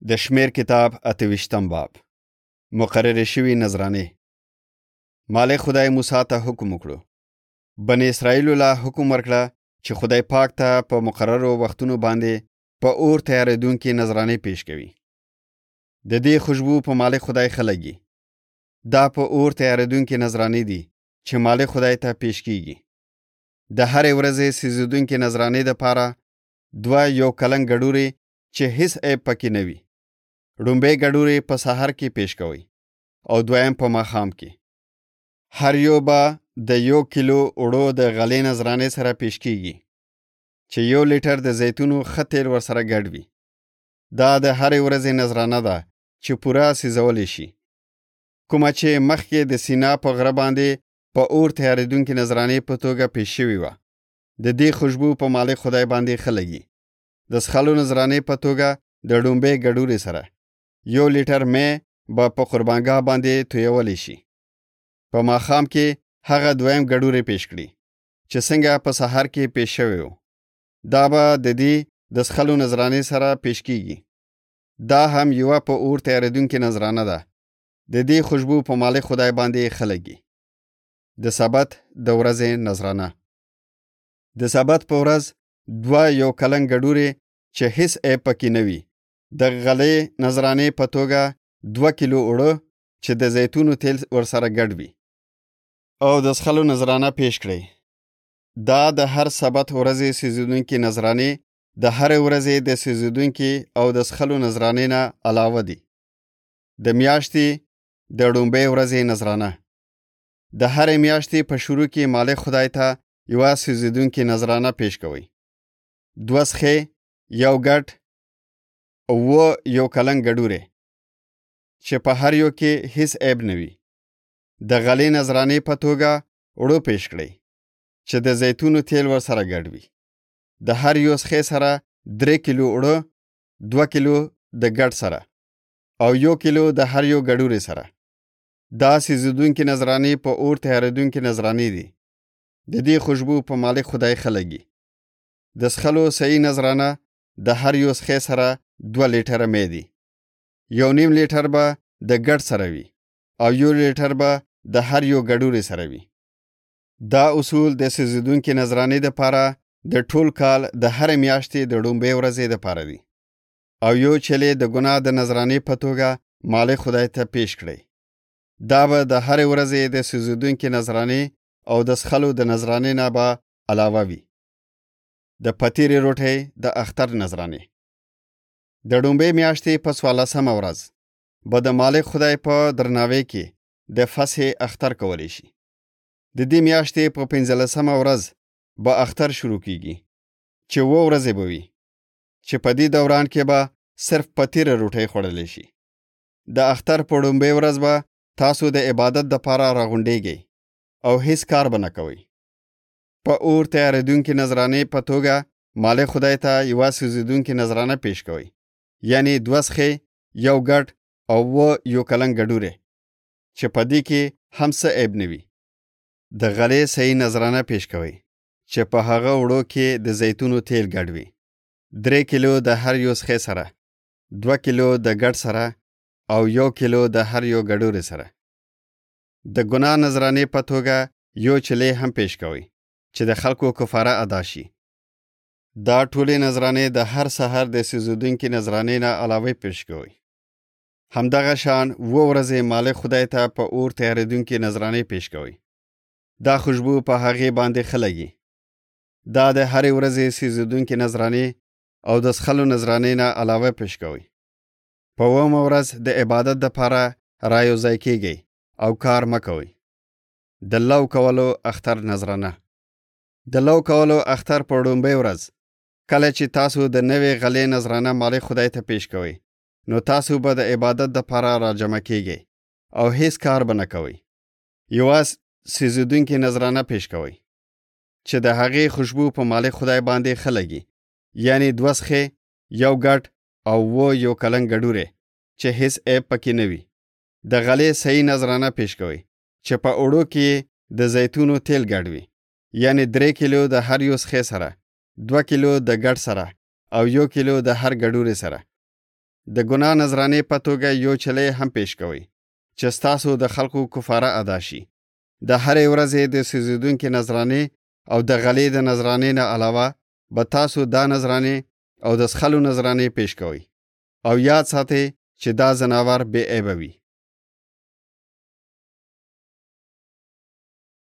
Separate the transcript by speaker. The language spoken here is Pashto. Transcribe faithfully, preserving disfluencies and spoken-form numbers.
Speaker 1: د شمیر کتاب اته ویشتم باب مقرر شوی نظرانه. مالک خدای موسی ته حکم وکړو. بنی اسرائیل له حکم ورکړه چې خدای پاک ته په مقررو وختونو باندې په اور تیارېدونکې نظرانه پیش کوي. د دې خوشبو په مالک خدای خلګي. دا په اور تیارېدونکې نظرانه دي چې مالک خدای ته پیش کیږي. د هر ورځې سيزیدونکې نظرانه د پاره دوه یو کلن ګډوري چې هیڅ عیب پکې نه وي. ډومبه ګډوري په سحر کې پیش کوي او دویم په ماښام کې. هر یو به د یو کیلو اوړو د غلې نظرانه سره پیش کیږي چې یو لیټر د زیتونو خطر ور سره ګډ وي. دا د هر ورځې نظرانه ده چې پورا سيزول شي. کومه چې مخکې د سینا په غره باندې په اور تیارېدونکې نظرانه په توګه پیش شوی و. د دې خوشبو په مالک خدای باندې خلګي. د سخالو نظرانه په توګه د ډومبه ګډوري سره یو لیټر مې به په قربانګاه باندې تویول شي. په ماښام کې هغه دویم ګډوري پیش کړي چې څنګه په سحر کې پیش شوی و. دا به د دې د سخالو نظرانه سره پیش کیږي. دا هم یو په اور تیارېدونکې نظرانه ده. د دې خوشبو په مالک خدای باندې خلګي. د سبت د ورځې نظرانه. د سبت په ورځ دوه یو کلن ګډوري چې هیڅ عیب پکې نه وي د غلې نظرانه په توګه دوه کیلو اوړه چې د زیتونو تیل ورسره ګډ وي او د سخلو نظرانه پیش کړي. دا د هر سبت ورځې سيزیدونکې نظرانه د هر ورځې د سيزیدونکې او د سخلو نظرانه نه علاوه دي. د میاشتې د ډومبه ورځې نظرانه. د هر میاشتې په شروع کې مالک خدای ته یو سيزیدونکې نظرانه پیش کوي. دوه سخې یو ګټ او یو کلن ګډوره چې په هر یو کې هیڅ عیب نه وي. د غلې نظرانه په توګه وړو پیش کړي چې د زیتونو تیل ور سره ګډ وي. د هر یو سخې سره درې کیلو وړو، دوه کیلو د ګډ سره او یو کیلو د هر یو ګډوره سره. دا سيزیدونکې نظرانه په اور تیارېدونکې نظرانه دي. د دې خوشبو په مالک خدای خلګي. د سخلو صحیح نظرانه د هر یو سخې سره دوه لیټره مې دي. یو نیم لیټر به د ګډ سره وي او یو لیټر به د هر یو ګډوري سره وي. دا اصول د سيزیدونکې نظرانه د پاره د ټول کال د هر میاشتې د ډومبه ورځې د پاره دي او یو چلے د ګناه د نظرانه په توګه مالک خدای ته پیش کړي. دا به د هر ورځې د سيزیدونکې نظرانه او د سخلو د نظرانه نه به علاوه وي. د پتیری روټي د اختر نظرانه. د ډومبه میاشتې په څوارلسمه ورځ به د مالک خدای په درناوي کې د فصح اختر کولی شي. د دې میاشتې په پنځلسمه ورځ به اختر شروع کیږي چې و ورځې به وي چې په دې دوران کې به صرف پتیری روټي خوړل شي. د اختر په ډومبه ورځ به تاسو د عبادت د لپاره راغونډيږئ او هیڅ کار به نه کوئ. په اور تیارېدونکې نظرانه په توګه مالک خدای ته یو سيزیدونکې نظرانه پیش کوي. یعنی دوه سخې یو ګډ او و یو کلن ګډوره چې په دې کې هم څه عیب نه وي. د غلې صحیح نظرانه پیش کوي چې په هغه وړو کې د زیتونو تیل ګډ وي. درې کیلو د هر یو سخې سره، دوه کیلو د ګډ سره او یو کیلو د هر یو ګډوره سره. د ګناه نظرانه په توګه یو چلے هم پیش کوي چې د خلکو کفاره ادا شي. دا ټولې نظرانه د هر سحر د سيزیدونکې نظرانه نه علاوه پیش کوي. همدغه شان و ورځې مالک خدای ته په اور تیارېدونکې نظرانه پیش کوي. دا خوشبو په هغه باندې خلګي. دا د هر ورځې سيزیدونکې نظرانه او د سخلو نظرانه نه علاوه پیش کوي. په اومه ورځ د عبادت د لپاره رايو ځای کېږي او کار مکوي. د لو کولو اختر نظرانه. د لو کولو اختر په ډومبه ورځ کله چې تاسو د نوې غلې نظرانه مالک خدای ته پیش کوئ نو تاسو به د عبادت د لپاره راجمع کېږئ او هیڅ کار به نه کوئ. یواز سيزیدونکې نظرانه پیش کوئ چې د هغې خوشبو په مالک خدای باندې خلګي. یعنی دوه سخې یو ګډ او و یو کلن ګډوره چې هیڅ عیب پکې نه وي. د غلې صحیح نظرانه پیش کوئ چې په اوړو کې د زیتونو تیل ګډ وي. یعنی درې کیلو د هر یو سخې سره، دوه کیلو د ګډ سره او یو کیلو د هر ګډوري سره. د ګناه نظرانې په توګه یو چلی هم پیش کوئ چې ستاسو د خلکو کفاره ادا شي. د هرې ورځې د سوځېدونکې نظرانې او د غلې د نظرانې نه علاوه به تاسو دا نظرانې او د څښلو نظرانې پیش کوئ او یاد ساتئ چې دا ځناور بې عیبه وي.